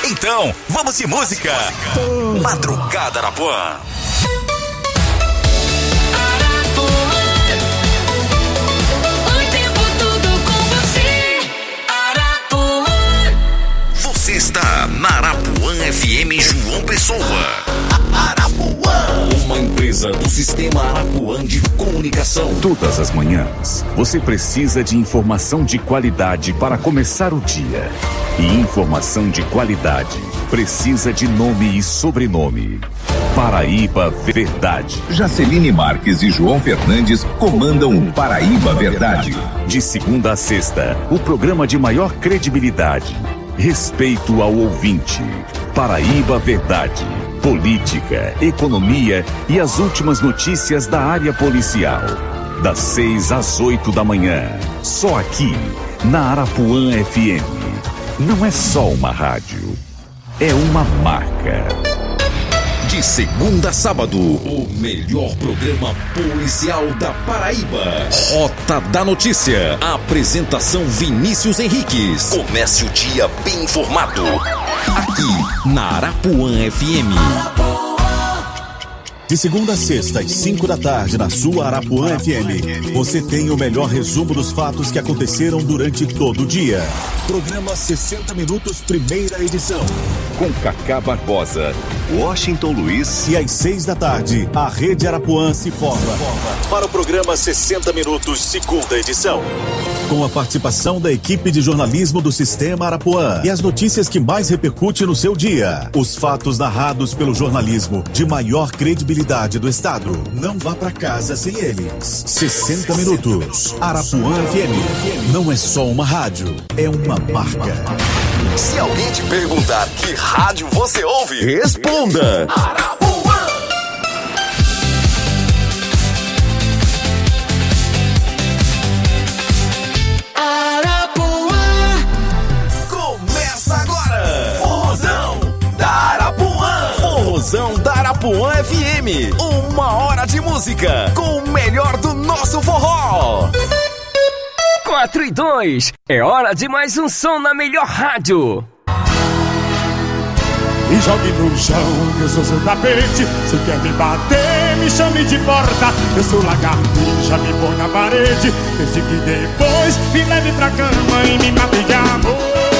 Então, vamos de música. Madrugada Arapuã. Você está na Arapuã FM João Pessoa. Arapuã, uma empresa do Sistema Arapuã de Comunicação. Todas as manhãs, você precisa de informação de qualidade para começar o dia. E informação de qualidade precisa de nome e sobrenome. Paraíba Verdade. Jaceline Marques e João Fernandes comandam o Paraíba Verdade. De segunda a sexta, o programa de maior credibilidade. Respeito ao ouvinte. Paraíba Verdade. Política, economia e as últimas notícias da área policial. Das 6 às 8 da manhã. Só aqui, na Arapuã FM. Não é só uma rádio, é uma marca. De segunda a sábado, o melhor programa policial da Paraíba. Rota da Notícia. Apresentação Vinícius Henriques. Comece o dia bem informado. Aqui na Arapuã FM. De segunda a sexta, às 5 da tarde, na sua Arapuã FM, você tem o melhor resumo dos fatos que aconteceram durante todo o dia. Programa 60 Minutos, primeira edição. Com Cacá Barbosa, Washington Luiz. E às 6 da tarde, a Rede Arapuã se forma para o programa 60 Minutos, segunda edição. Com a participação da equipe de jornalismo do Sistema Arapuã e as notícias que mais repercutem no seu dia. Os fatos narrados pelo jornalismo de maior credibilidade do estado. Não vá pra casa sem eles. 60 Minutos. Arapuã FM. Não é só uma rádio, é uma marca. Se alguém te perguntar que rádio você ouve, responda: Arapuã. Começa agora, Forrozão da Arapuã. Forrozão da Arapuã FM. 1 hora de música com o melhor do nosso forró. 4 e 2, é hora de mais um som na melhor rádio. E jogue no chão, que eu sou seu tapete. Se quer me bater, me chame de porta. Eu sou lagartixa, me põe na parede. Desde que depois me leve pra cama e me mate de amor.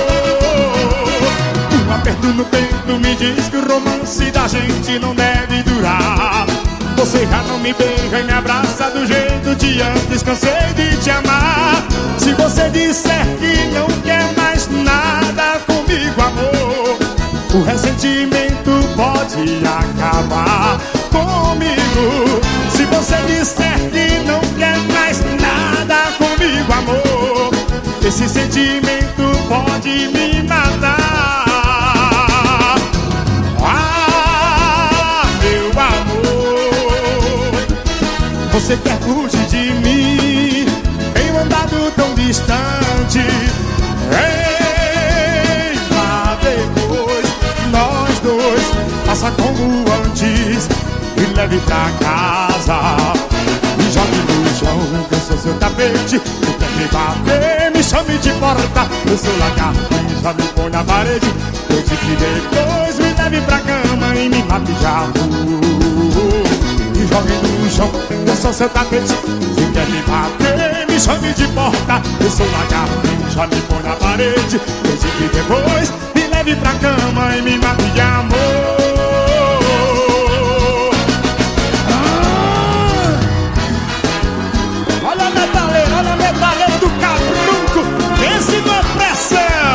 Um aperto no peito me diz que o romance da gente não deve durar. Você já não me beija e me abraça do jeito de antes, cansei de te amar. Se você disser que não quer mais nada comigo, amor, o ressentimento pode acabar comigo. Se você disser que não quer mais nada comigo, amor, esse sentimento pode me matar. Você quer fugir de mim, em um andado tão distante. Ei, lá depois, nós dois, faça como antes e leve pra casa. Me jogue no chão, que eu sou seu tapete. Se quer me bater, me chame de porta. Eu sou lagartixa, me põe na parede. Desde que depois me leve pra cama e me mate de amor. Me jogue no chão, eu sou seu tapete. Se quer me bater, me chame de porta. Eu sou lagartixa, me põe na parede. Desde que depois me leve pra cama e me mate de amor. Olha a metaleira do cabrunco. Esse não é pressão.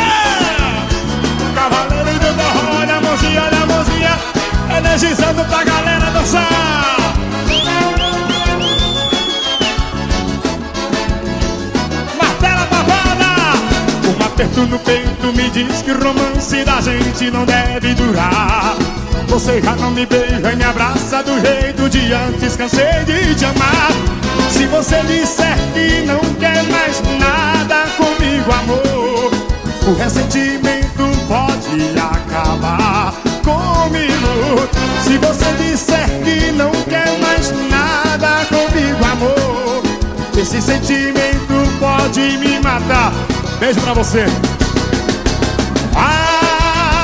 Cavaleiro do forró, olha a mãozinha, energizando pra galera dançar. Martela babada. Um aperto no peito me diz que o romance da gente não deve durar. Você já não me beija e me abraça do jeito de antes, cansei de te amar. Se você disser que não quer mais nada comigo, amor, o ressentimento pode acabar comigo. Se você disser que não quer mais nada comigo, amor, esse sentimento pode me matar. Beijo pra você. Ah,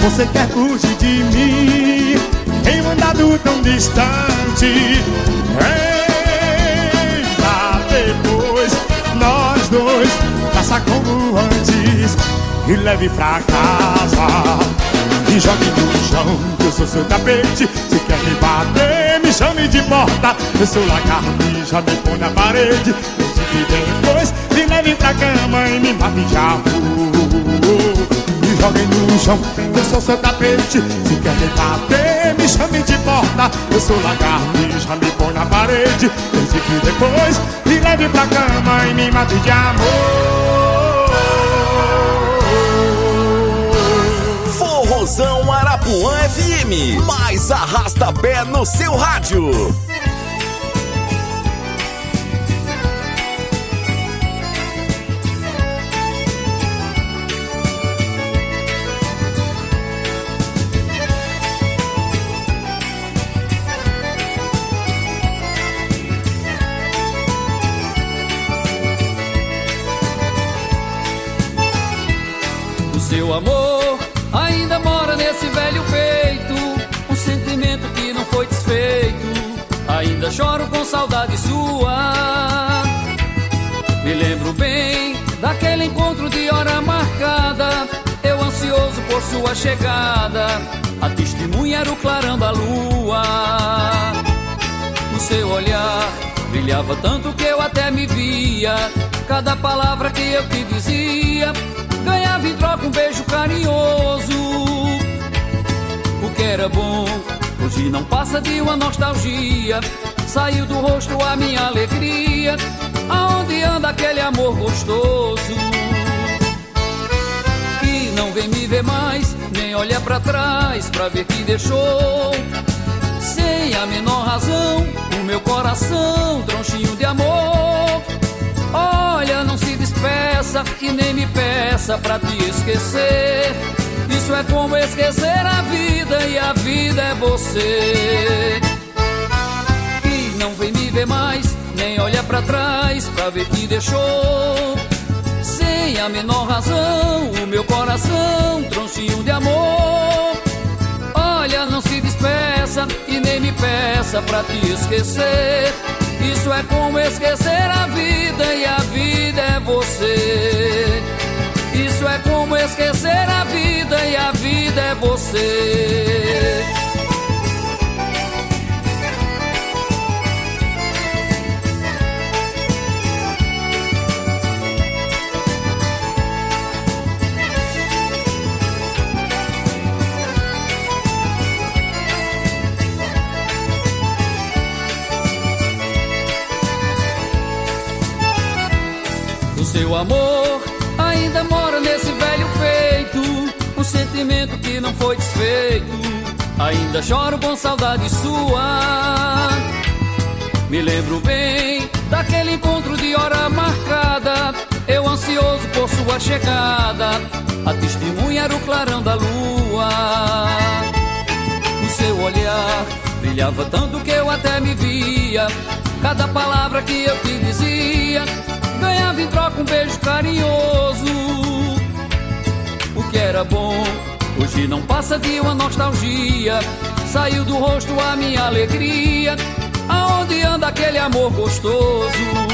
Você quer fugir de mim em um andado tão distante. Eita, depois nós dois faça como antes e leve pra casa e jogue no chão, que eu sou seu tapete. Se quer me bater, me chame de porta. Eu sou lagarto e já me põe na parede. E depois me leve pra cama e me mate de amor. Me joguem no chão, eu sou seu tapete. Se quer me bater, me chame de porta. Eu sou lagarto e já me põe na parede. E depois me leve pra cama e me mate de amor. Forrozão Arapuã FM, mais arrasta-pé no seu rádio. O seu amor ainda mora nesse velho peito, um sentimento que não foi desfeito. Ainda choro com saudade sua. Me lembro bem daquele encontro de hora marcada, eu ansioso por sua chegada. A testemunha era o clarão da lua. No seu olhar brilhava tanto que eu até me via. Cada palavra que eu te dizia ganhava em troca um beijo carinhoso. O que era bom hoje não passa de uma nostalgia. Saiu do rosto a minha alegria. Aonde anda aquele amor gostoso que não vem me ver mais, nem olha pra trás pra ver que deixou sem a menor razão o meu coração tronchinho de amor. Olha, não se despeça e nem me peça pra te esquecer. Isso é como esquecer a vida e a vida é você. Que não vem me ver mais, nem olha pra trás pra ver que deixou sem a menor razão o meu coração tronchinho de amor. Olha, não se despeça e nem me peça pra te esquecer. Isso é como esquecer a vida e a vida é você. Isso é como esquecer a vida e a vida é você. Seu amor ainda mora nesse velho peito, um sentimento que não foi desfeito. Ainda choro com saudade sua. Me lembro bem daquele encontro de hora marcada, eu ansioso por sua chegada. A testemunha era o clarão da lua. No seu olhar brilhava tanto que eu até me via. Cada palavra que eu te dizia ganhava em troca um beijo carinhoso. O que era bom hoje não passa de uma nostalgia. Saiu do rosto a minha alegria. Aonde anda aquele amor gostoso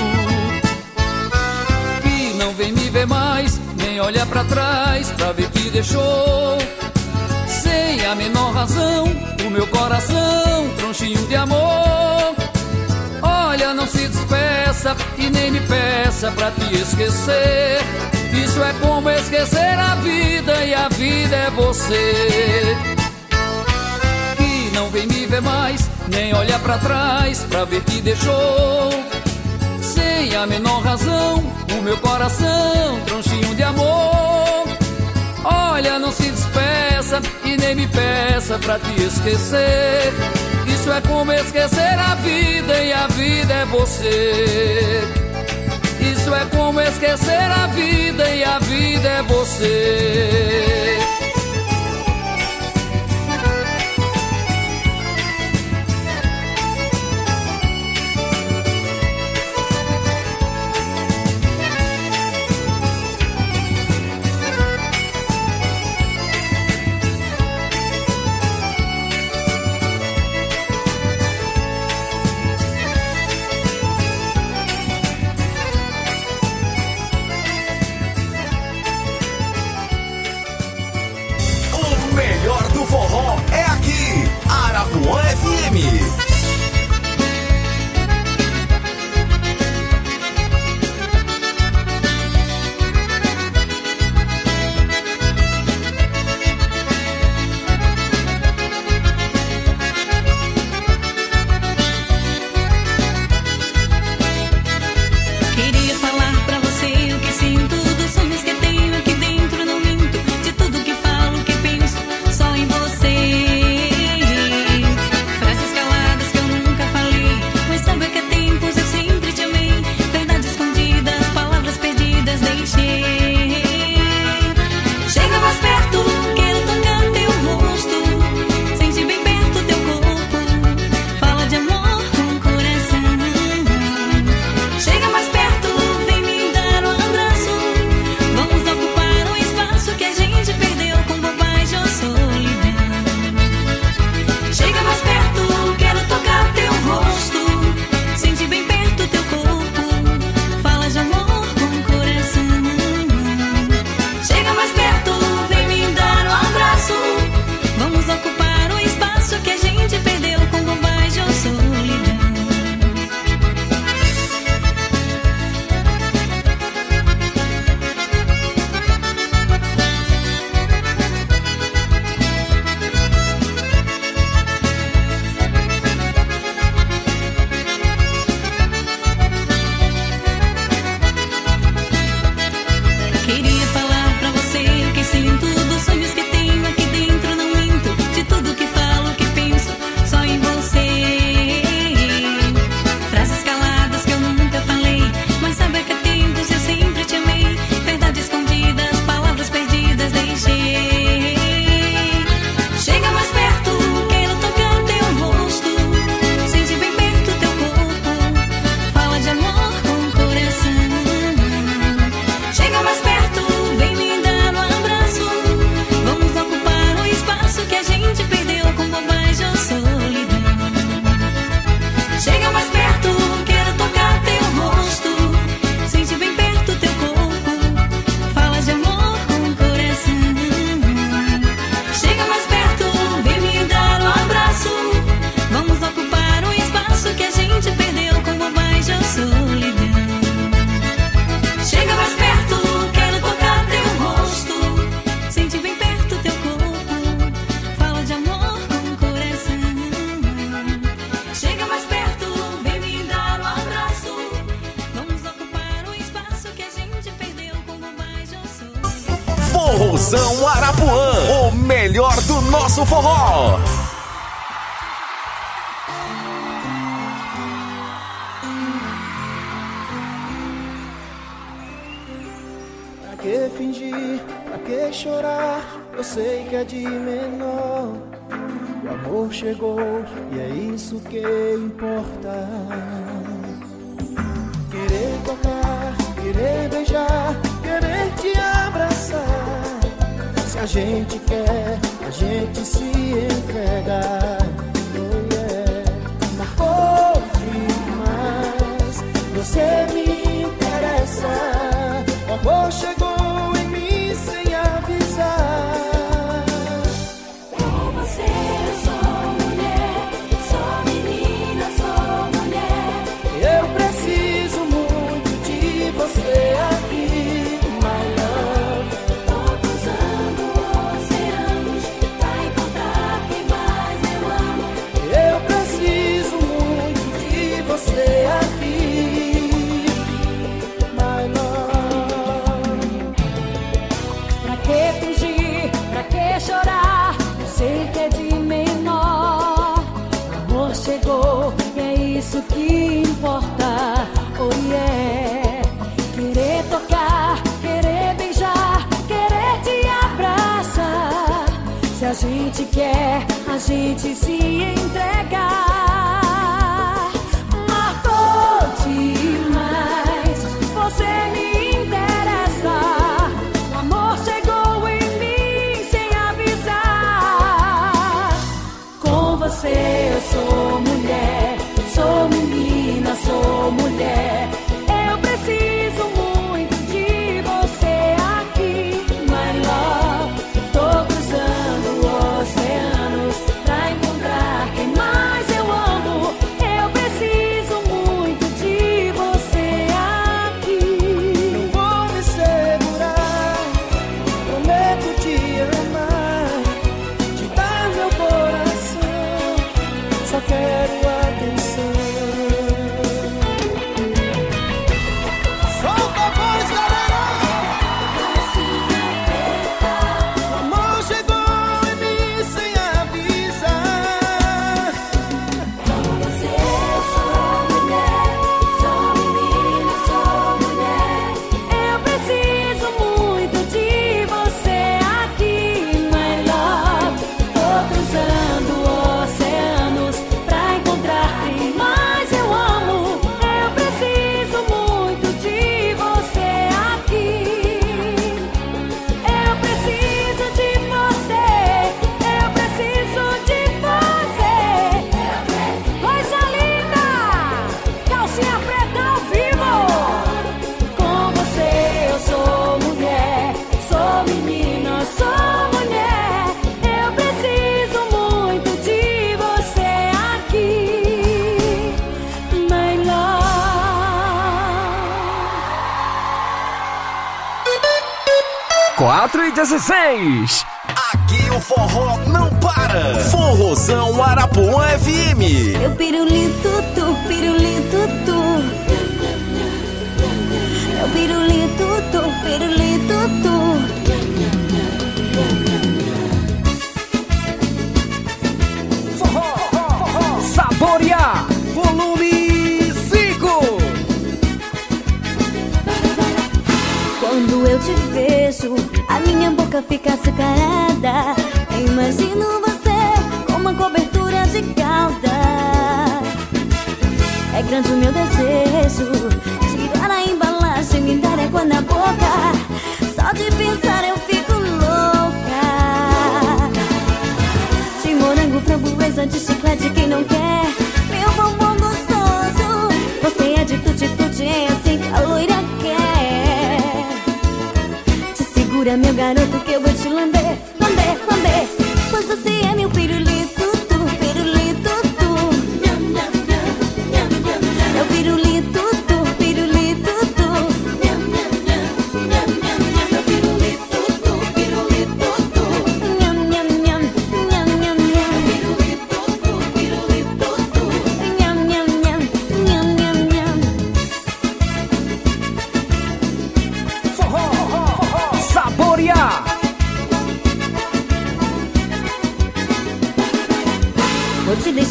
que não vem me ver mais, nem olha pra trás pra ver que deixou sem a menor razão o meu coração tronchinho de amor. Olha, não se despeça e nem me peça pra te esquecer. Isso é como esquecer a vida e a vida é você. Que não vem me ver mais, nem olha pra trás pra ver que deixou sem a menor razão o meu coração tronchinho de amor. Olha, não se despeça e nem me peça pra te esquecer. Isso é como esquecer a vida e a vida é você. Isso é como esquecer a vida e a vida é você. Forrozão Arapuã, o melhor do nosso forró. Pra que fingir, pra que chorar, eu sei que é de menor. O amor chegou e é isso que importa. Querer tocar, querer beijar, querer te abraçar. Se a gente quer, a gente se entrega. Oh yeah. Marcou demais, você me interessa. O amor chegou em mim sem avisar. Com você eu sou mulher, sou menina, sou mulher. Eu preciso muito de você aqui, my love. Tô cruzando oceanos pra encontrar quem mais eu amo. Eu preciso muito de você aqui, my love. Pra que fingir, pra que chorar? Eu sei que é de menor. O amor chegou e é isso que importa. Oh yeah. Querer tocar, querer beijar, querer te abraçar. Se a gente quer, a gente se entrega. Marcou demais, você me interessa. O amor chegou em mim sem avisar. Com você eu sou mulher, sou menina, sou mulher. Eu preciso muito de você aqui, my love. Tô cruzando oceanos pra encontrar quem mais eu amo. Eu preciso muito de você aqui. Não vou me segurar, prometo te amar, te dar meu coração, só quero atenção. Solta a voz, galera! O amor chegou em mim sem avisar. Com você eu sou mulher, sou menina, sou mulher. Eu preciso muito de você aqui, my love. Tô cruzando oceanos pra encontrar quem mais eu amo. Eu preciso muito de você aqui. Eu preciso de você, eu preciso de você. Coisa linda! Calcinha preta ao vivo! Com você eu sou mulher, sou menina, sou mulher. Eu preciso muito de você aqui, my love. 4:16. Aqui o forró não para. Forrozão Arapuã FM. Eu pirulito, tu, pirulito, tu. Eu pirulito, tu, pirulito, tu. Saborear. Volume 5. Quando eu te vejo, a minha boca fica açucarada. Imagino você com uma cobertura de calda. É grande o meu desejo, tirar a embalagem, me dar água na boca. Só de pensar eu fico louca. De morango, framboesa, de chiclete, quem não quer? Meu bombom gostoso. Você é de tutti-frutti, é assim que a loira quer. Te segura, meu garoto, que eu vou te lamber, lamber, lamber. Pois você é meu pirulito, tu, pirulito, tu. É o pirulito, tu, pirulito, tu. É o pirulito, tu, pirulito, tu. Nham, nham, nham, nham, nham, nham. Pirulito, tu, pirulito, tu. Nham, nham, nham, nham, nham, nham. Saborear.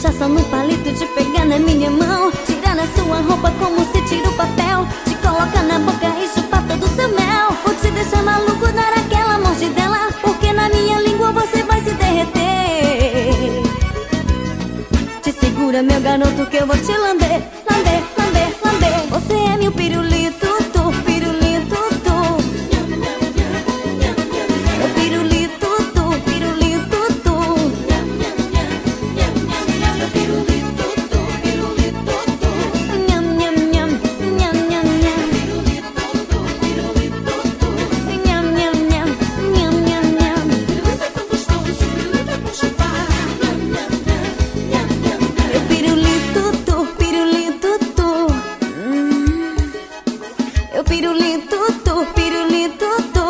deixar só no palito, te pegar na minha mão, tirar na sua roupa como se tira o papel, te colocar na boca e chupar todo o seu mel. Vou te deixar maluco, dar aquela mordidela, porque na minha língua você vai se derreter. Te segura, meu garoto, que eu vou te lamber, lamber, lamber, lamber. Você é meu pirulito, tu, pirulito, tu. Meu pirulito, tu, pirulito, tu. Meu pirulito, tu, pirulito, tu. Nham, nham, nham, nham, nham, nham. Pirulito, tu, pirulito, tu. Nham, nham, nham, nham, nham, nham. Pirulito é tão gostoso, pirulito é bom chupar. Nham, nham, nham, nham, nham. Meu pirulito, tu, pirulito, tu. Meu pirulito, tu, pirulito, tu.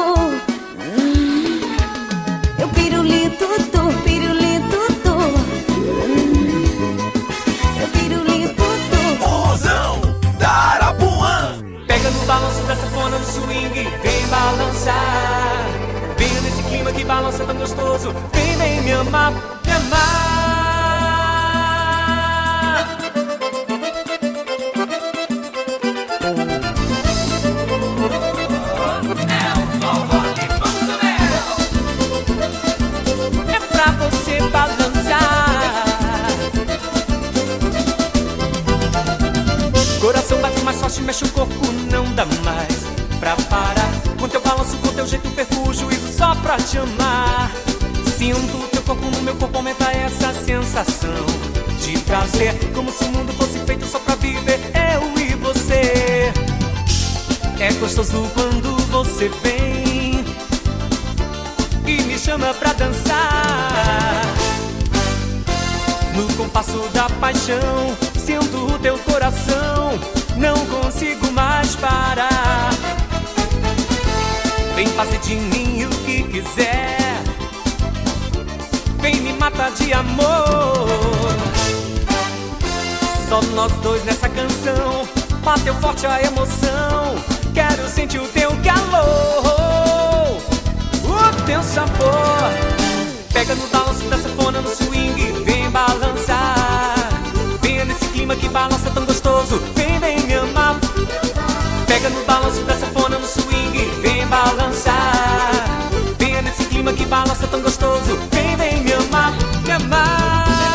Meu pirulito, tu, pirulito, tu. Meu pirulito, tu. Forrozão da Arapuã. Pega no balanço da sanfona no swing, vem balançar. Vem nesse clima que balança tão gostoso. Vem, vem me amar, me amar. É pra você balançar. Coração bate mais forte, mexe o corpo, não dá mais pra parar. Com teu balanço, com teu jeito perfujo, vivo só pra te amar. Sinto teu corpo no meu corpo, aumenta essa sensação de prazer, como se o mundo fosse feito só pra viver eu e você. É gostoso quando você vem e me chama pra dançar. No compasso da paixão, sinto o teu coração, não consigo mais parar. Vem fazer de mim o que quiser, vem me matar de amor. Só nós dois nessa canção, bateu forte a emoção. Quero sentir o teu calor, o teu sabor. Pega no balanço da sanfona no swing, vem balançar. Vem nesse clima que balança tão gostoso, vem, vem me amar. Pega no balanço da sanfona no swing, vem balançar. Vem nesse clima que balança tão gostoso, vem, vem me amar, me amar.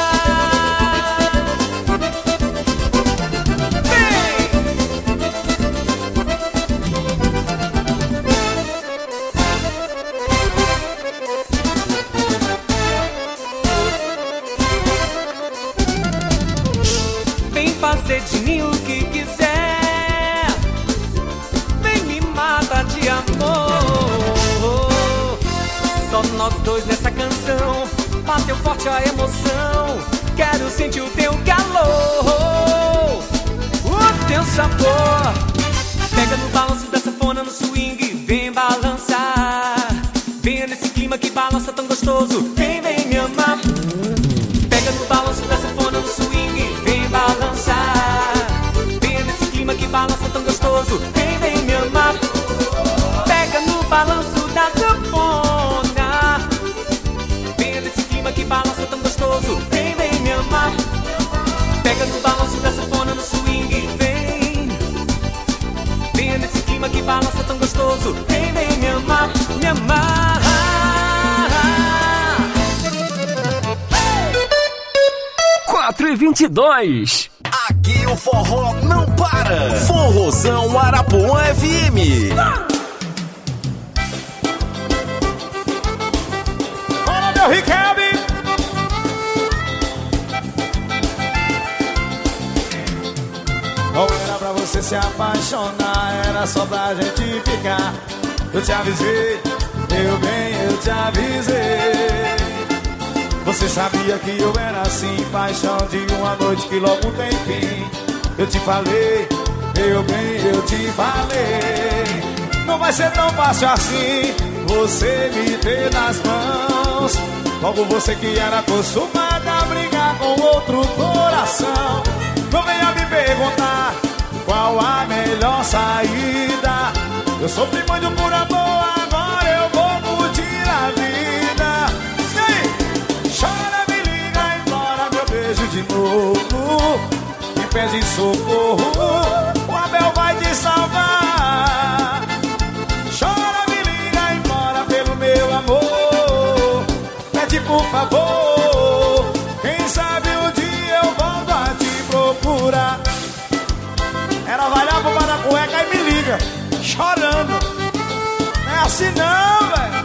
Fazer de mim o que quiser, vem me mata de amor. Só nós dois nessa canção, bateu forte a emoção. Quero sentir o teu calor, o teu sabor. Pega no balanço da sanfona no swing, vem balançar. Vem nesse clima que balança tão gostoso, vem, vem me amar. Pega no balanço da sanfona no swing, vem balançar. Vem nesse clima que balança tão gostoso, vem, vem me amar. Pega no balanço da sanfona, vem nesse clima que balança tão gostoso, vem, vem me amar. Pega no balanço da sanfona no swing, vem. Vem nesse clima que balança tão gostoso, vem, vem me amar, me amar. 4h22. Aqui o forró não para. Forrozão Arapuã FM. Olha meu Riquelme. Não era pra você se apaixonar, era só pra gente ficar. Eu te avisei, meu bem, eu te avisei. Você sabia que eu era assim, paixão de uma noite que logo tem fim. Eu te falei, meu bem, eu te falei. Não vai ser tão fácil assim, você me ter nas mãos. Logo você que era acostumada a brigar com outro coração. Não venha me perguntar qual a melhor saída. Eu sofri muito por amor, agora eu vou curtir a vida. E aí? Chora, me liga, implora meu beijo de novo. pede socorro, o Abel vai te salvar. Chora, me liga, implora pelo meu amor. Pede por favor, quem sabe um dia eu volto a te procurar. Ela vai lá pro bar da cueca e me liga, chorando. Não é assim não, velho.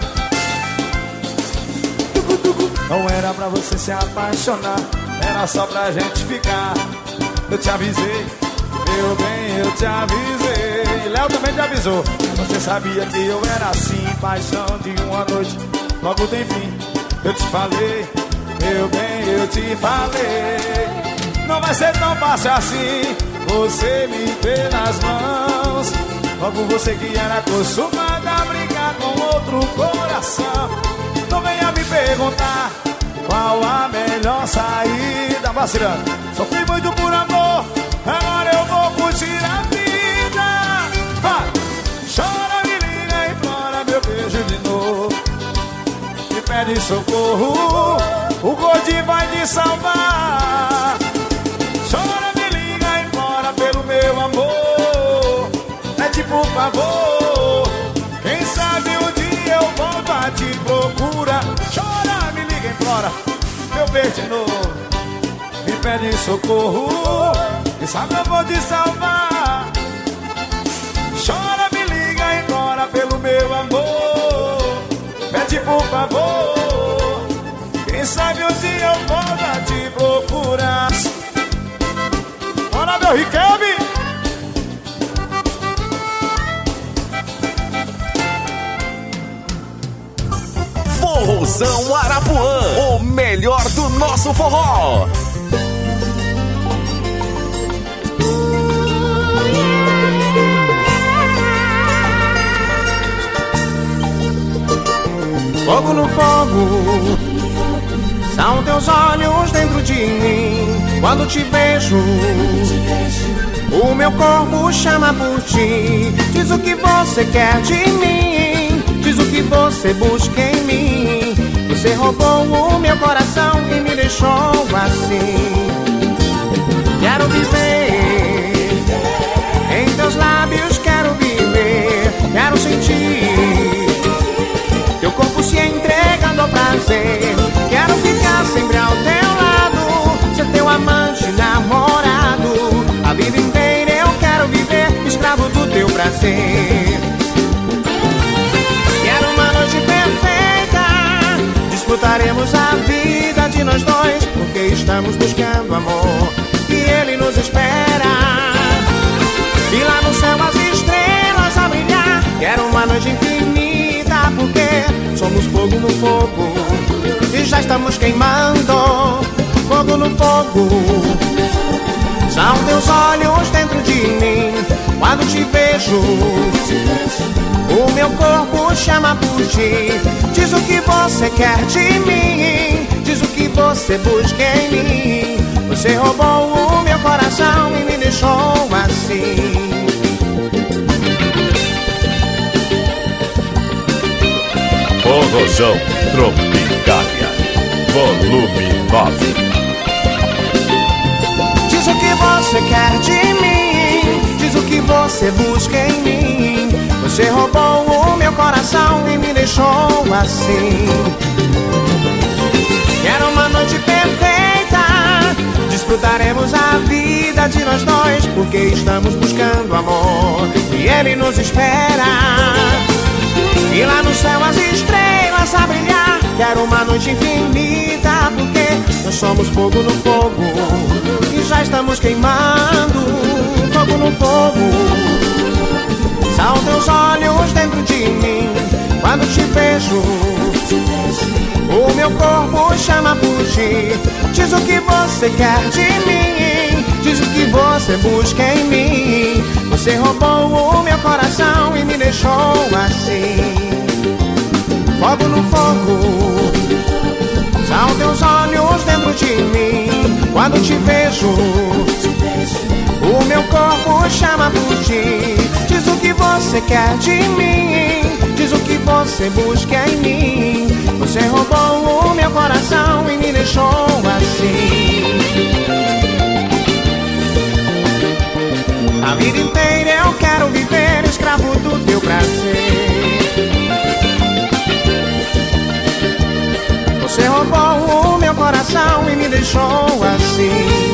Não era pra você se apaixonar, era só pra gente ficar. Eu te avisei, meu bem, eu te avisei. Léo também te avisou. Você sabia que eu era assim, paixão de uma noite, logo tem fim. Eu te falei, meu bem, eu te falei. Não vai ser tão fácil assim, você me vê nas mãos. Logo você que era acostumada a brincar com outro coração. Não venha me perguntar qual a melhor saída. Vacilando, sofri muito por amor, agora eu vou curtir a vida. Vai. Chora, me liga, implora meu beijo de novo. Me pede socorro, o Gordinho vai te salvar. Chora, me liga, implora pelo meu amor. Pede por favor, quem sabe um dia eu volto a te procurar. Chora, me liga, implora meu beijo de novo. Me pede socorro, quem sabe eu vou te salvar. Chora, me liga, implora pelo meu amor. Pede por favor, quem sabe um dia eu volto a te procurar. Bora, meu Riquelme! Forrozão Arapuã, o melhor do nosso forró. Fogo no fogo, são teus olhos dentro de mim. Quando te vejo, o meu corpo chama por ti. Diz o que você quer de mim, diz o que você busca em mim. Você roubou o meu coração e me deixou assim. Quero viver em teus lábios, quero viver, quero sentir teu corpo se entregando ao prazer. Quero ficar sempre ao teu lado, ser teu amante, namorado. A vida inteira eu quero viver, escravo do teu prazer. Quero uma noite perfeita, disputaremos a vida de nós dois, porque estamos buscando amor e ele nos espera. E lá no céu as estrelas a brilhar. Quero uma noite infinita, porque somos fogo no fogo e já estamos queimando. Fogo no fogo, são teus olhos dentro de mim. Quando te vejo, o meu corpo chama por ti. Diz o que você quer de mim, diz o que você busca em mim. Você roubou o meu coração e me deixou assim. Forrozão Tropicália, volume 9. Diz o que você quer de mim, diz o que você busca em mim. Você roubou o meu coração e me deixou assim. Quero uma noite perfeita, disfrutaremos a vida de nós dois, porque estamos buscando amor e ele nos espera. E lá no céu as estrelas a brilhar. Quero uma noite infinita, porque nós somos fogo no fogo e já estamos queimando. Fogo no fogo, são teus olhos dentro de mim. Quando te vejo, o meu corpo chama por ti. Diz o que você quer de mim, diz o que você busca em mim. Você roubou o meu coração e me deixou assim. Fogo no fogo, são teus olhos dentro de mim. Quando te vejo, o meu corpo chama por ti. Diz o que você quer de mim, diz o que você busca em mim. Você roubou o meu coração e me deixou assim. coração e me deixou assim.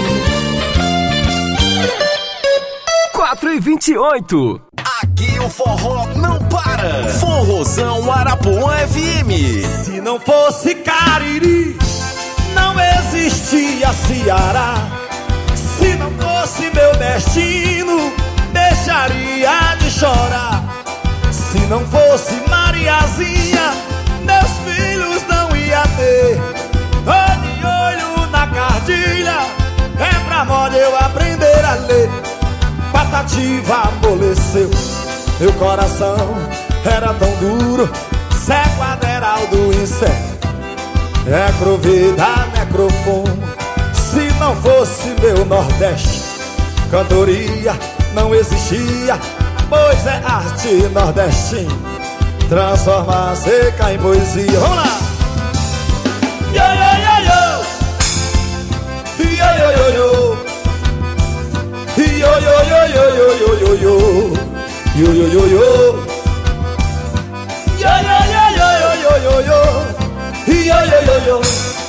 4h28. Aqui o forró não para. Forrozão Arapuã FM. Se não fosse Cariri, não existia Ceará. Se não fosse meu destino, deixaria de chorar. Se não fosse Mariazinha, meus filhos não ia ter. Tô de olho na cartilha, é pra moda eu aprender a ler. Patativa amoleceu, meu coração era tão duro. Cego Aderaldo incerto, Necrovida, necrofono. Se não fosse meu Nordeste, cantoria não existia, pois é arte nordestina, transforma a seca em poesia. Vamos lá! Yo, yo, yo, yo. Yo, yo, yo, yo. Yo, yo, yo, yo, yo, yo, yo, yo. Yo, yo, yo, yo. Yo, yo, yo, yo, yo, yo, yo. Yo, yo, yo, yo.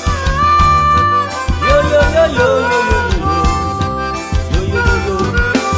Yo, yo, yo, yo, yo, yo, yo. Yo, yo, yo, yo.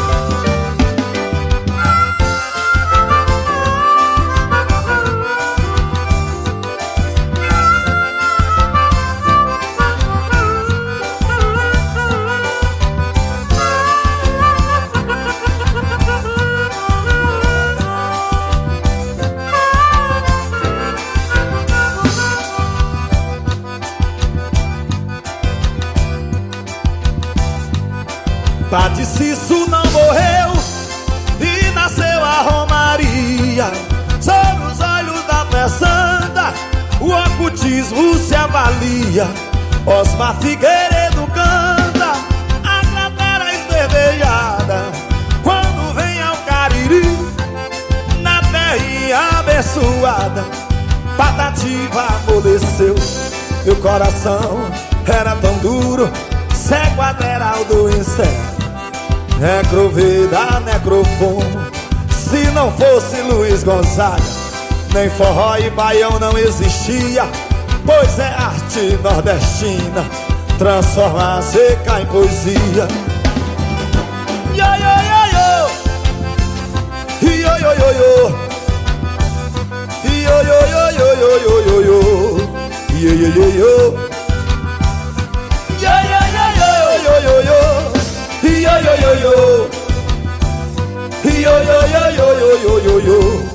Padre Cício não morreu e nasceu a Romaria. Sob os olhos da fé santa, o ocultismo se avalia. Osmar Figueiredo canta a cratera esverdejada quando vem ao Cariri, na terrinha abençoada. Patativa amoleceu, meu coração era tão duro. Cego Aderaldo incerto, Necrovida, necrofono. Se não fosse Luiz Gonzaga, nem forró e baião não existia, pois é arte nordestina, transforma a seca em poesia. Yo, yo, yo, yo. Yo, yo, yo, yo. Yo, yo, yo, yo, yo, yo, yo, yo. Yo, yo, yo, yo. Yo, yo, yo, yo, yo, yo, yo. Yo, yo, yo, yo. Yo, yo, yo, yo, yo, yo, yo, yo.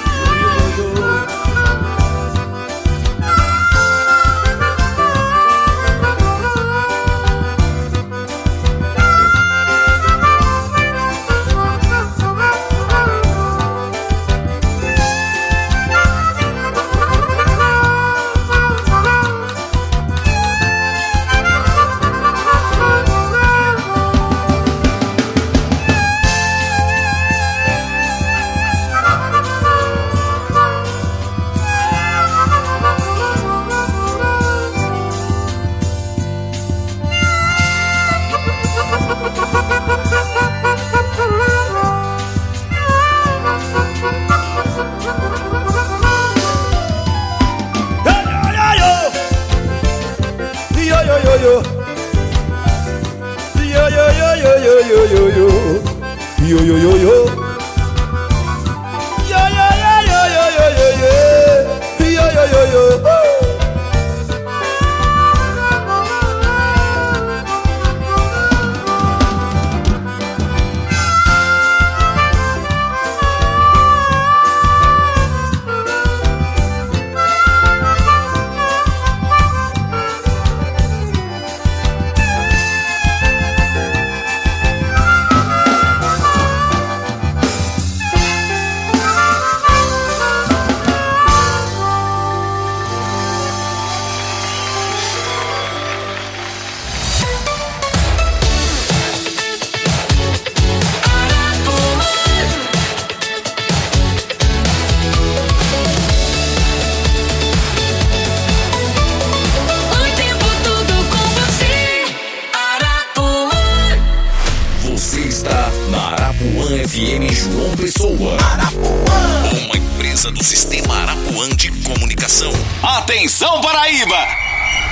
FM João Pessoa. Arapuã. Uma empresa do Sistema Arapuã de Comunicação. Atenção, Paraíba!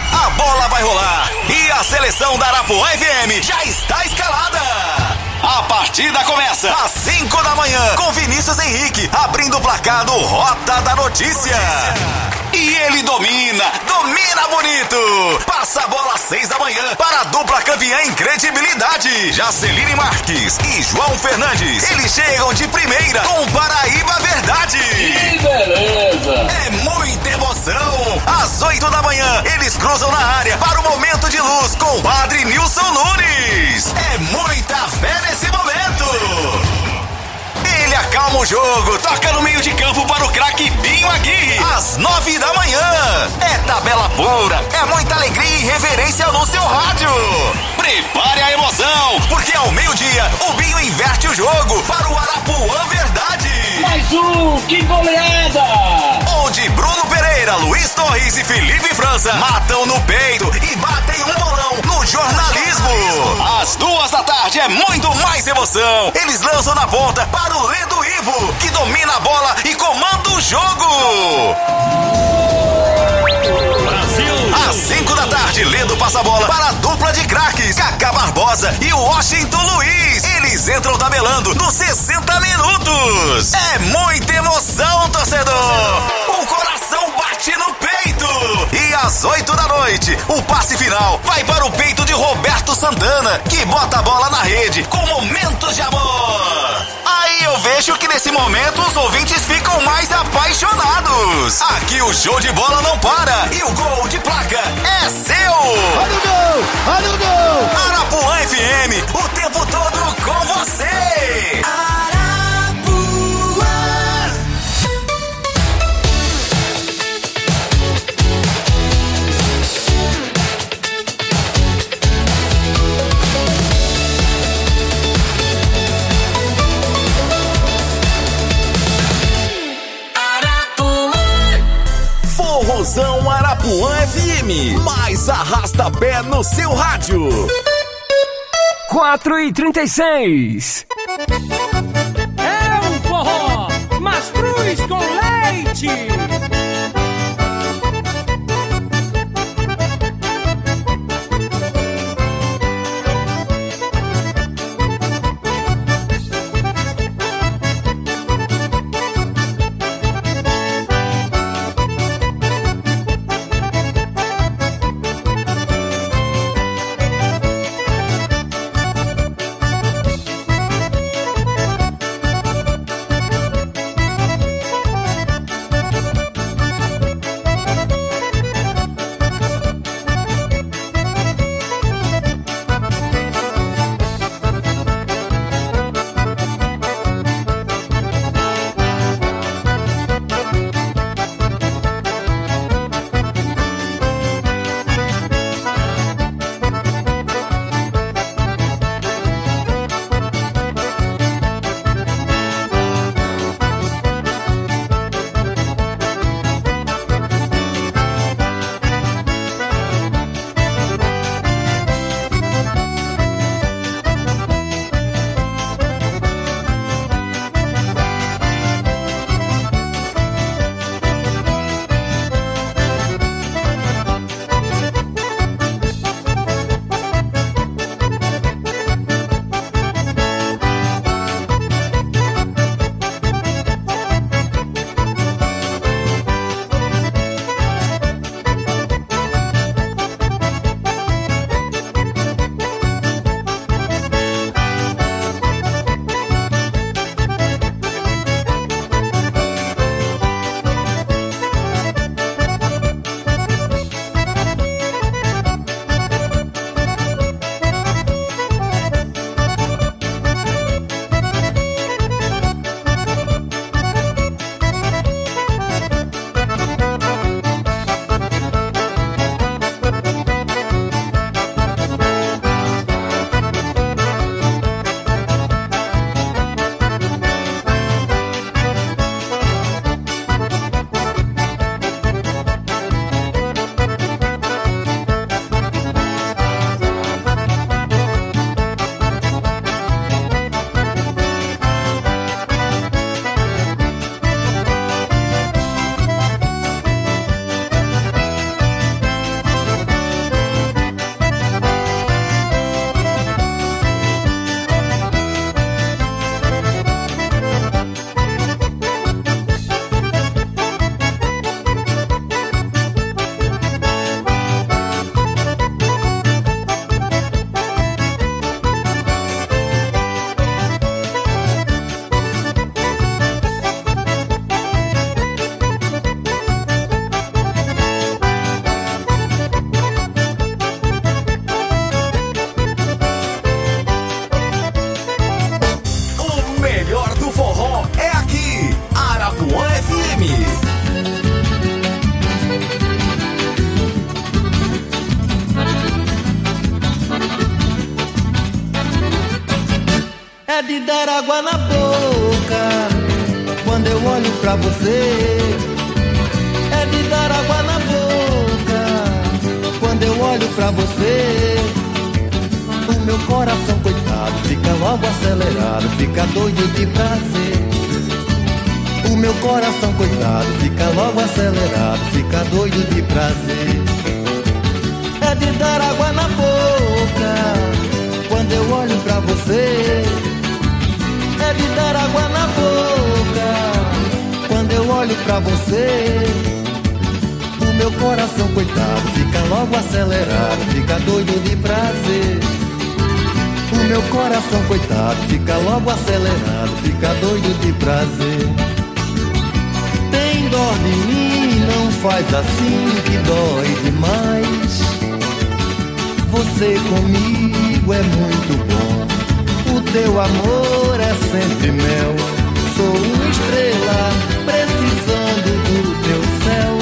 A bola vai rolar e a seleção da Arapuã FM já está escalada. A partida começa às 5 da manhã com Vinícius Henrique abrindo o placar do Rota da Notícia. E ele domina bonito. Passa a bola às 6 da manhã para a dupla campeã em credibilidade, Jaceline Marques e João Fernandes. Eles chegam de primeira com Paraíba Verdade. Que beleza! É muita emoção. Às 8 da manhã, eles cruzam na área para o momento de luz com o Padre Nilson Nunes. É muita fé nesse momento. Ele acalma o jogo, toca no meio de campo para o craque Binho Aguirre, às 9 da manhã. É tabela pura, é muita alegria e reverência no seu rádio. Prepare a emoção, porque ao meio-dia o Binho inverte o jogo para o Arapuã Verdade. Mais um, que goleada! Onde Bruno Pereira, Luiz Torres e Felipe França matam no peito e batem um bolão no jornalismo. Às 2 da tarde é muito mais emoção. Eles lançam na ponta para o Ledo Ivo, que domina a bola e comanda o jogo. Às 5 da tarde, Ledo passa a bola para a dupla de craques, Cacá Barbosa e o Washington Luiz. Eles entram tabelando nos 60 minutos. É muita emoção, torcedor. O coração bate no peito. E às 8 da noite, o passe final vai para o peito de Roberto Santana, que bota a bola na rede com momentos de amor. Aí eu vejo que nesse momento os ouvintes ficam mais apaixonados. Aqui o show de bola não para e o gol de placa é seu. Olha o gol! Olha o gol! Arapuã FM, o tempo todo com você. Forrozão Arapuã FM, mais arrasta-pé no seu rádio. 4h36. É um forró, mas cruz com leite. dar água na boca quando eu olho pra você. É de dar água na boca quando eu olho pra você. O meu coração, coitado, fica logo acelerado, fica doido de prazer. O meu coração, coitado, fica logo acelerado, fica doido de prazer. É de dar água na boca quando eu olho pra você. É de dar água na boca quando eu olho pra você. O meu coração, coitado, fica logo acelerado, fica doido de prazer. O meu coração, coitado, fica logo acelerado, fica doido de prazer. Tem dó de mim, não faz assim que dói demais. Você comigo é muito bom, o teu amor é sempre mel. Sou uma estrela precisando do teu céu.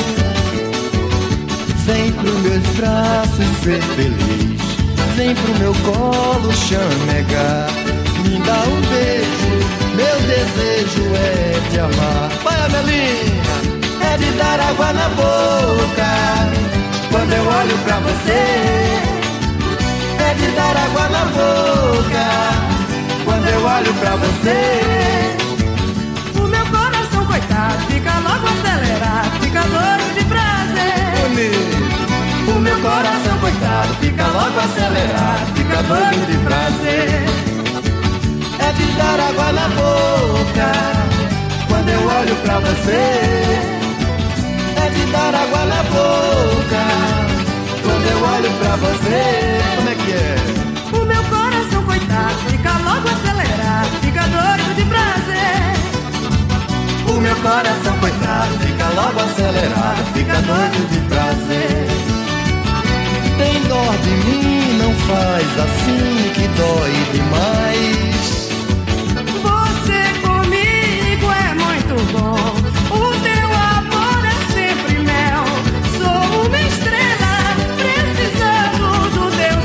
Vem pros meus braços ser feliz, vem pro meu colo chamegar. Me dá um beijo, meu desejo é te amar. Vai, Amelinha! É de dar água na boca quando eu olho pra você. É de dar água na boca quando eu olho pra você. O meu coração, coitado, fica logo acelerado, fica doido de prazer. O meu coração, coitado, fica logo acelerado, fica doido de prazer. É de dar água na boca quando eu olho pra você. É de dar água na boca quando eu olho pra você. Como é que é? O meu coração, coitado, fica logo acelerado, fica doido de prazer. O meu coração, coitado, fica logo acelerado, fica doido de prazer. Tem dó de mim, não faz assim que dói demais. Você comigo é muito bom, o teu amor é sempre mel. Sou uma estrela precisando do teu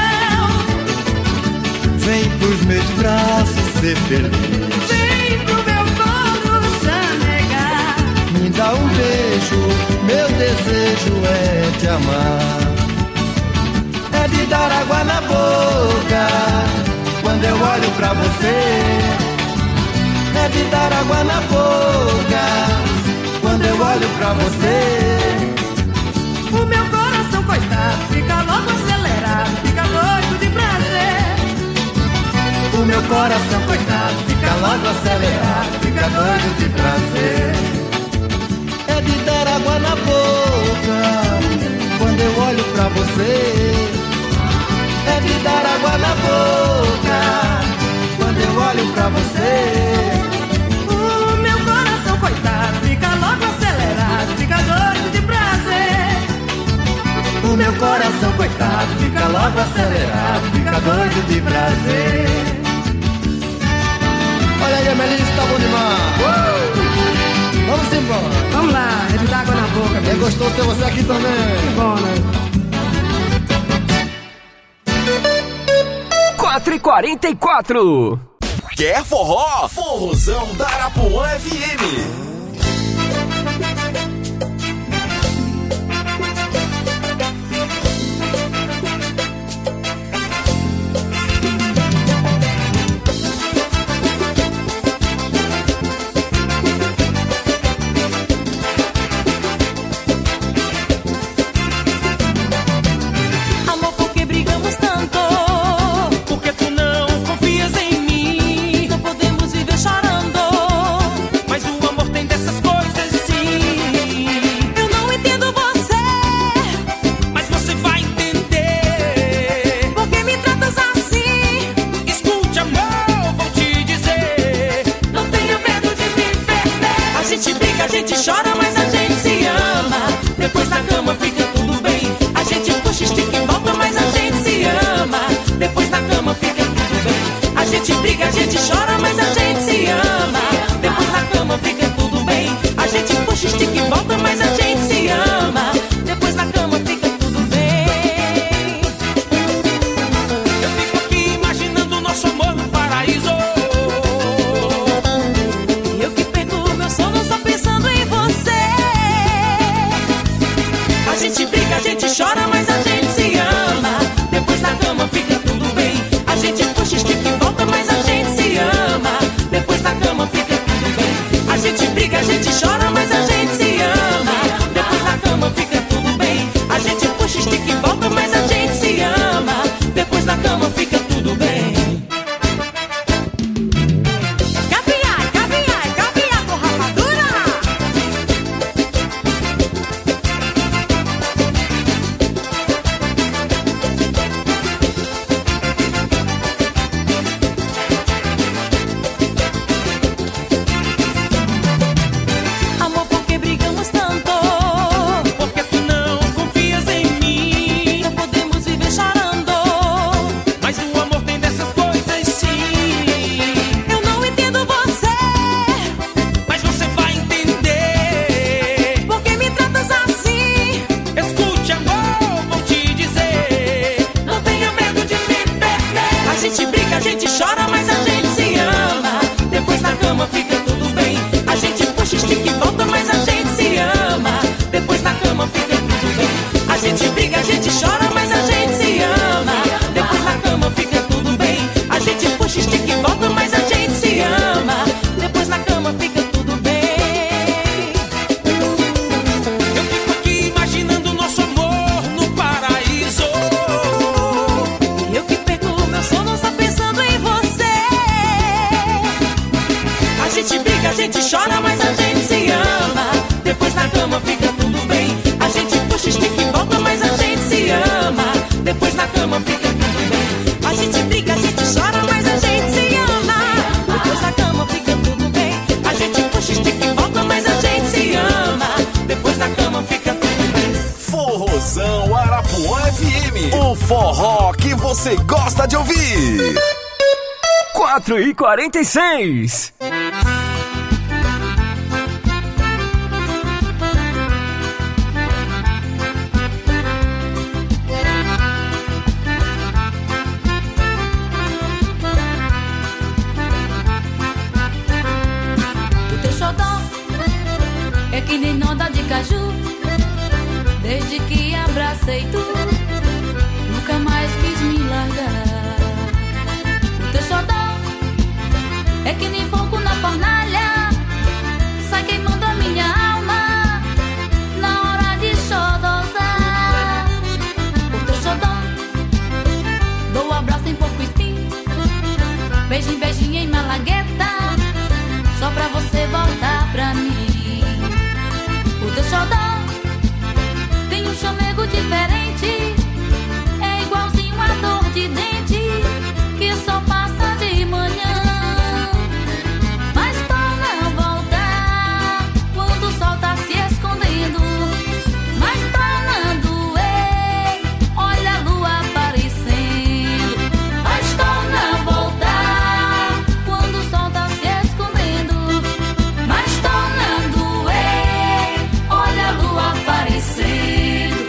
céu. Vem pros meus braços ser feliz, vem pro meu colo chamegar. Me dá um beijo, meu desejo é te amar. É de dar água na boca quando eu olho pra você. É de dar água na boca quando eu olho pra você. O meu coração, coitado, fica logo acelerado, fica doido de prazer. O meu coração, coitado, fica logo acelerado, fica doido de prazer. É de dar água na boca quando eu olho pra você. É de dar água na boca quando eu olho pra você. O meu coração, coitado, fica logo acelerado, fica doido de prazer. O meu coração, coitado, fica logo acelerado, fica doido de prazer. Olha aí, a Melissa, tá bom demais. Vamos embora. Vamos lá, é de dar água na boca. É gostoso ter você aqui também. Que bom, né? 4h44. Quer forró? Forrozão da Arapuã FM. Mas o amor tem chora, mas a gente se ama. Depois na cama fica tudo bem. A gente puxa, estica e volta, mas a gente se ama. Depois na cama fica tudo bem. A gente briga, a gente chora, mas a gente se ama. Depois na cama fica tudo bem. A gente puxa, estica e volta, mas a gente se ama. Depois na cama fica tudo bem. Forró que você gosta de ouvir. 4h46. O teu xodó é que nem nota de caju. Desde que abracei tu, nunca mais quis me largar. O teu xodó é que nem fogo na fornalha, sai queimando a minha alma na hora de xodosar. O teu xodó, dou abraço em pouco espinho, beijinho, beijinho em malagueta, só pra você voltar pra mim. O teu xodó tem um chamego diferente, é igualzinho a dor de dente que só passa de manhã, mas torna a voltar quando o sol tá se escondendo, mas torna a doer, olha a lua aparecendo, mas torna a voltar quando o sol tá se escondendo, mas torna a doer, olha a lua aparecendo.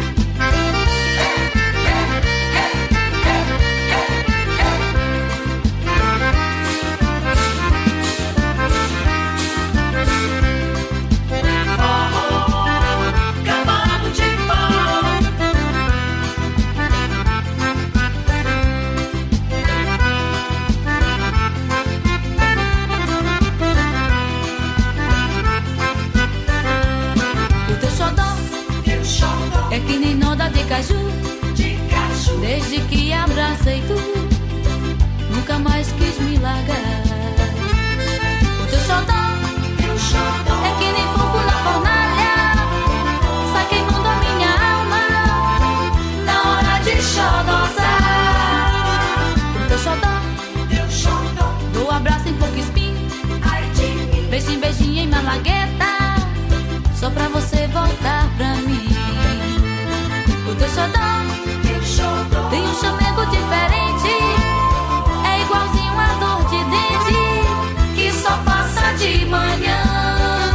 É que nem noda de caju, desde que abracei tu, nunca mais quis me largar. O teu xodó é que nem fogo na fornalha, sai queimando a minha alma na hora de xodosar. O teu xodó, dou abraço em pouco espinho, beijinho, beijinho em malagueta, só pra você voltar pra mim. O teu xodó tem um chamego diferente, é igualzinho a dor de dente que só passa de manhã,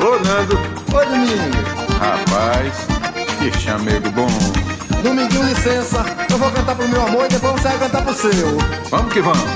Ô, Nando. Oi, Domingo. Rapaz, que chamego bom. Dominguinho, licença. Eu vou cantar pro meu amor e depois você vai cantar pro seu. Vamos que vamos.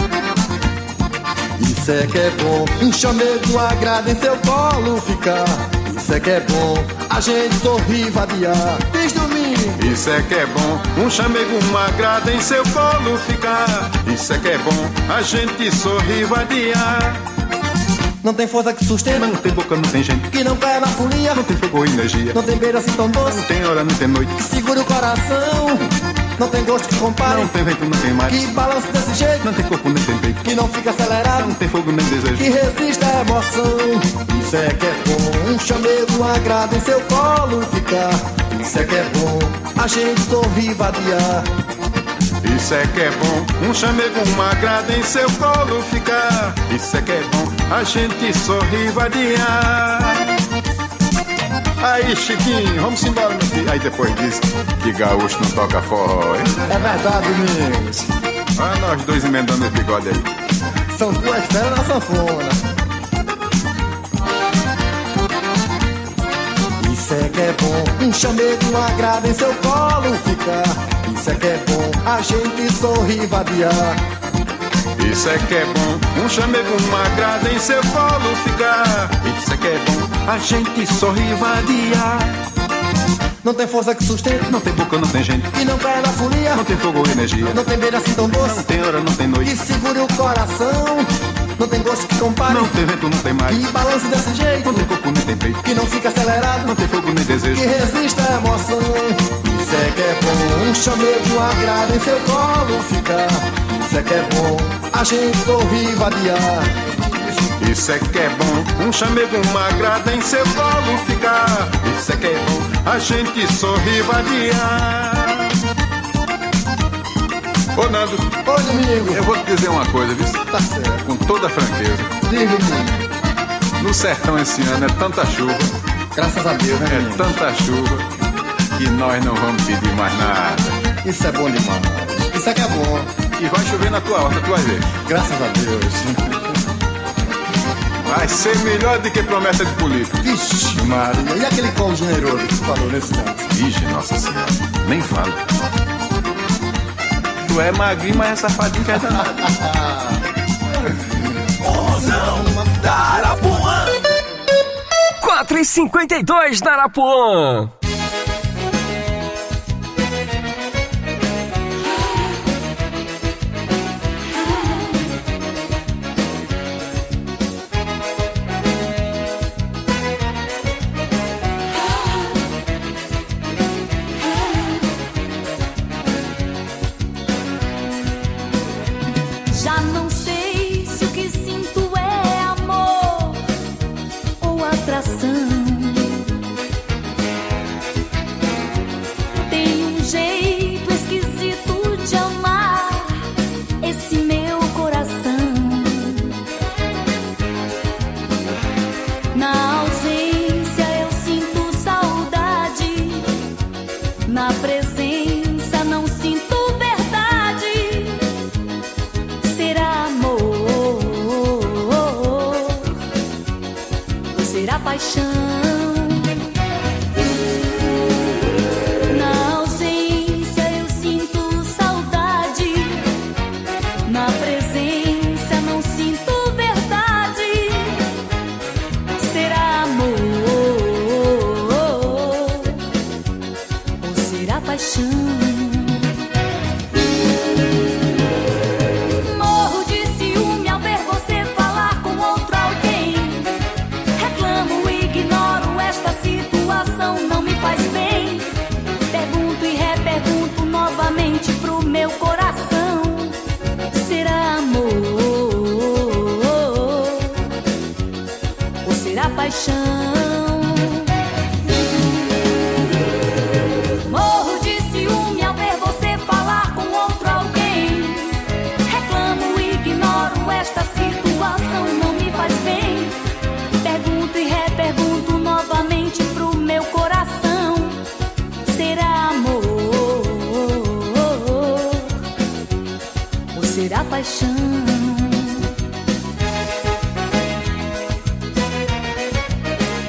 Isso é que é bom, um chamego agrada em seu colo ficar. Isso é que é bom, a gente sorri vadiar. Diz Domingo. Isso é que é bom, um chamego uma agrada em seu colo ficar. Isso é que é bom, a gente sorri vadiar. Não tem força que sustenta, não tem boca, não tem gente que não cai na folia, não tem fogo ou energia, não tem beira assim tão doce, não tem hora, não tem noite que segura o coração, não tem gosto que compare, não tem vento, não tem mar, que balança desse jeito, não tem corpo, nem tem peito, que não fica acelerado, não tem fogo nem desejo, que resiste à emoção. Isso é que é bom, um chamego agrada em seu colo ficar. Isso é que é bom, a gente sorri vadiar. Isso é que é bom, um chamego uma agrada em seu colo ficar. Isso é que é bom, a gente sorri vadiar. Aí, Chiquinho, vamos embora, meu filho. Aí depois diz que gaúcho não toca forró, hein? É verdade, Domingos. Olha nós dois emendando o bigode aí. São duas feras na sanfona. Isso é que é bom, um chamego agrada em seu colo ficar. Isso é que é bom, a gente sorri vadiar. Isso é que é bom, um chamego uma agrada em seu colo ficar. Isso é que é bom, a gente sorri vadiar. Não tem força que sustenta, não tem boca, não tem gente que não cai na folia, não tem fogo ou energia, não tem beira assim tão doce, não tem hora, não tem noite que segure o coração, não tem gosto que compare, não tem vento, não tem mar, que balance desse jeito, não tem corpo, nem tem peito, que não fica acelerado, não tem fogo nem desejo, que resiste à emoção. Isso é que é bom, um chamego agrada em seu colo ficar. Isso é que é bom, a gente sorri vadiar. Isso é que é bom, um chamego uma agrada em seu colo ficar. Isso é que é bom, a gente sorri vadiar. Ô, Nando. Oi, Domingo. Eu vou te dizer uma coisa, viu? Tá certo. Com toda franqueza. Diga, Domingo. No sertão esse ano é tanta chuva. Graças a Deus, né, Domingo? É tanta chuva que nós não vamos pedir mais nada. Isso é bom demais. Isso é que é bom. E vai chover na tua horta, tu vai ver. Graças a Deus. Vai ser melhor do que promessa de político. Vixe, Maria. E aquele colo generoso que tu falou nesse tempo? Vixe, Nossa Senhora. Nem fala. Tu é magrinho, mas é safadinho que é danado. Mozão da Arapuã. 4h52 da Arapuã. Já não sei se o que sinto é amor ou atração. Tem um jeito esquisito de amar esse meu coração. Na ausência eu sinto saudade, na presença não sinto verdade. Será amor ou será paixão? Na ausência eu sinto saudade, na presença não sinto verdade. Será amor ou será paixão? Morro de ciúme ao ver você falar com outro alguém. Reclamo, ignoro esta situação, não me faz bem. Pergunto e repergunto novamente pro meu coração. Será amor ou será paixão? Morro de ciúme ao ver você falar com outro alguém. Reclamo, ignoro esta situação, não me faz bem. Pergunto e repergunto novamente pro meu coração. Será amor ou será paixão?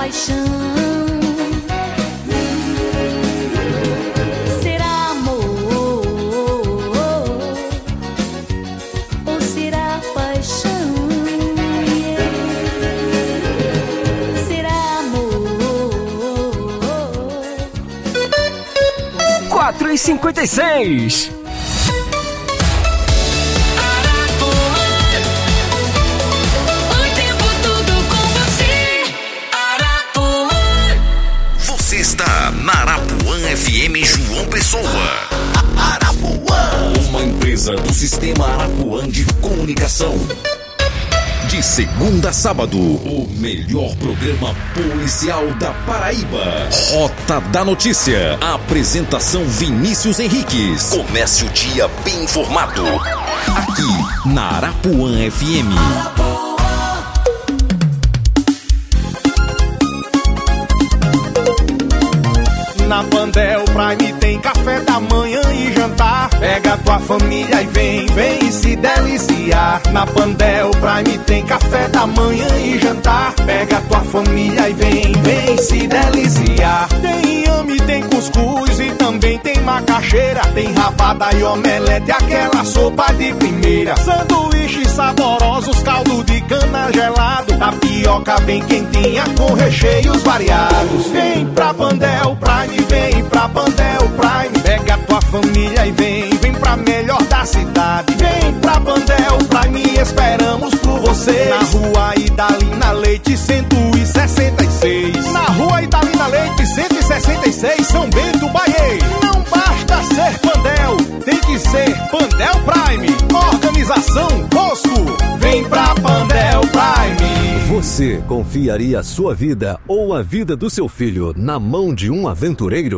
paixão? Será amor ou será paixão? Será amor? 4h56. Está na Arapuã FM João Pessoa. Arapuã, uma empresa do Sistema Arapuã de Comunicação. De segunda a sábado, o melhor programa policial da Paraíba. Rota da Notícia. Apresentação Vinícius Henriques. Comece o dia bem informado. Aqui na Arapuã FM. Na Pandel Prime tem café da manhã e jantar. Pega tua família e vem se deliciar. Na Pandel Prime tem café da manhã e jantar. Pega tua família e vem se deliciar. Tem inhame, tem cuscuz e também tem macaxeira. Tem rabada e omelete, aquela sopa de primeira. Sanduíches saborosos, caldo de cana gelado. Tapioca bem quentinha com recheios variados. Vem pra Pandel Prime, vem pra Pandel Prime. Pega tua família e vem pra melhor da cidade. Vem pra Pandel Prime, esperamos por você. Na rua Idalina Leite 166. Na rua Idalina Leite 166, São Bento, Bahia. Não basta ser Pandel, tem que ser Pandel Prime. Organização Bosco. Vem pra Pandel Prime. Você confiaria a sua vida ou a vida do seu filho na mão de um aventureiro?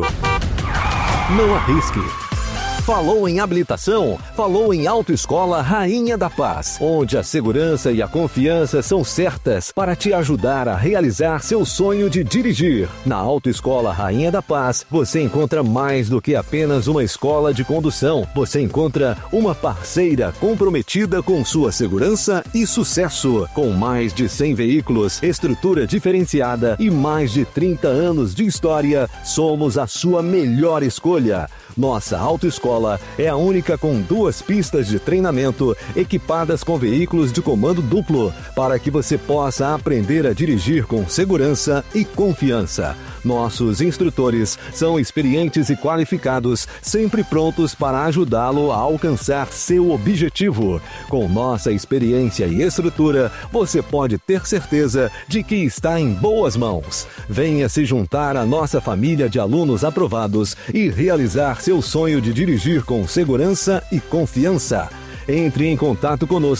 Não arrisque. Falou em habilitação? Falou em Autoescola Rainha da Paz, onde a segurança e a confiança são certas para te ajudar a realizar seu sonho de dirigir. Na Autoescola Rainha da Paz, você encontra mais do que apenas uma escola de condução. Você encontra uma parceira comprometida com sua segurança e sucesso. Com mais de 100 veículos, estrutura diferenciada e mais de 30 anos de história, somos a sua melhor escolha. Nossa autoescola é a única com 2 pistas de treinamento equipadas com veículos de comando duplo para que você possa aprender a dirigir com segurança e confiança. Nossos instrutores são experientes e qualificados, sempre prontos para ajudá-lo a alcançar seu objetivo. Com nossa experiência e estrutura, você pode ter certeza de que está em boas mãos. Venha se juntar à nossa família de alunos aprovados e realizar seu sonho de dirigir com segurança e confiança. Entre em contato conosco